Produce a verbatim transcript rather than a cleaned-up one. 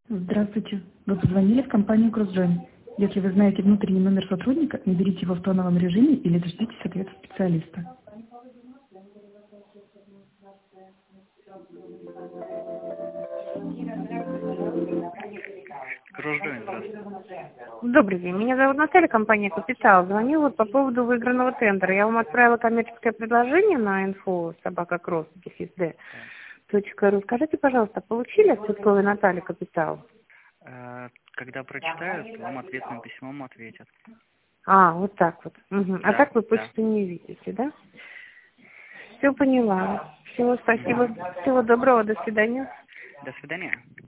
Здравствуйте. Вы позвонили в компанию CrossJoin. Если вы знаете внутренний номер сотрудника, наберите его в тоновом режиме или дождитесь ответа специалиста. CrossJoin, здравствуйте. Добрый день. Меня зовут Наталья, компания «Капитал». Звоню вот по поводу выигранного тендера. Я вам отправила коммерческое предложение на инфо собака кросс дефис д точка ру. Скажите, пожалуйста, получили от Цветковой Натальи «Капитал»? Э, Когда прочитают, вам ответным письмом ответят. А, вот так вот. Угу. А Да, так вы да. почту не видите, да? Все поняла. Всего спасибо. Всего доброго. До свидания. До свидания.